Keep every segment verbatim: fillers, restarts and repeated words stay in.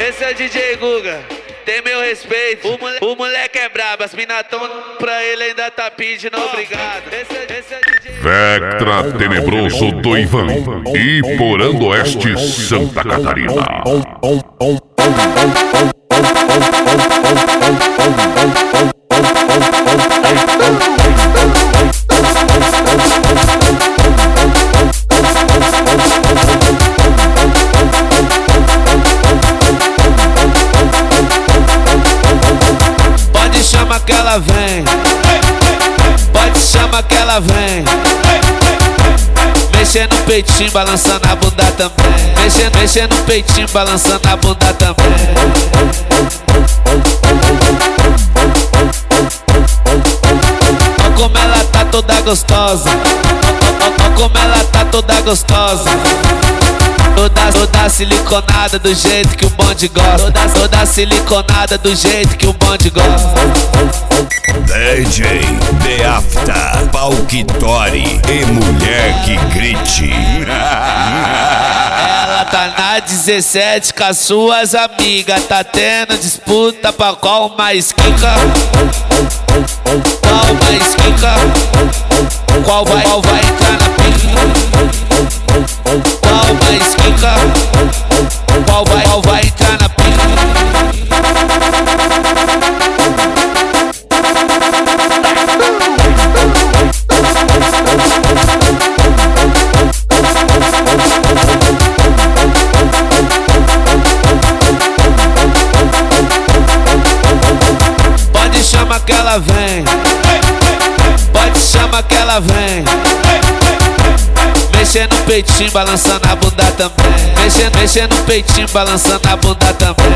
Esse é o D J Guga, tem meu respeito. O, mole... o moleque é brabo, as mina tão pra ele ainda tá pedindo obrigado. Esse é, esse é D J Vectra Tenebroso do Ivan e Porando Oeste, Santa Catarina. Pode chamar que ela vem, pode chamar que ela vem. Mexendo no peitinho, balançando a bunda também. Mexendo, mexendo no peitinho, balançando a bunda também. Olha como ela tá toda gostosa. Olha como ela tá toda gostosa. Toda, toda siliconada do jeito que o bonde gosta. Toda, toda siliconada do jeito que o bonde gosta. D J The Afta, Palquitori e mulher que grite. Ela tá na dezessete com as suas amigas. Tá tendo disputa pra qual mais quica. Qual mais quica. Qual vai, qual vai entrar na pica. Qual mais quica. Qual vai, qual vai entrar na pica. Pode chamar que ela vem, pode chamar que ela vem. Mexendo no peitinho, balançando a bunda também. Mexendo, mexendo no peitinho, balançando a bunda também.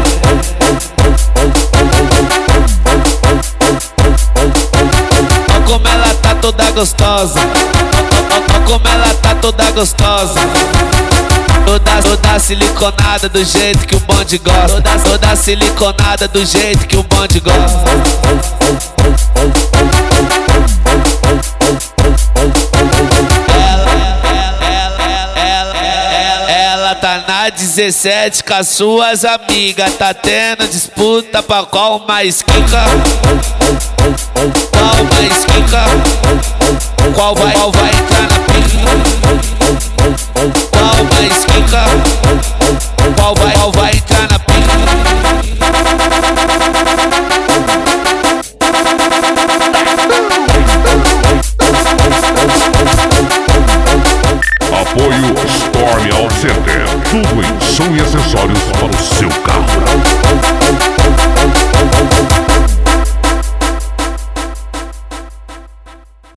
Olha como ela tá toda gostosa. Olha como ela tá toda gostosa. Toda, toda siliconada do jeito que o bonde gosta. Toda, toda siliconada do jeito que o bonde gosta. Ela tá na dezessete com as suas amigas. Tá tendo disputa pra qual mais quica. Qual mais quica. Qual vai, qual vai entrar na pica. Qual mais quica. Qual vai, qual vai entrar na pica. Apoio Storm All Center. Tudo em som e acessórios para o seu carro.